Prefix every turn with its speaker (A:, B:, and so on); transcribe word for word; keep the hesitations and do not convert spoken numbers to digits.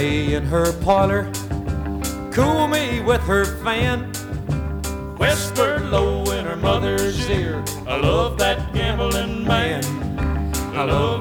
A: lay in her parlor, cool me with her fan, whispered low in her mother's ear, I love that gambling man. I love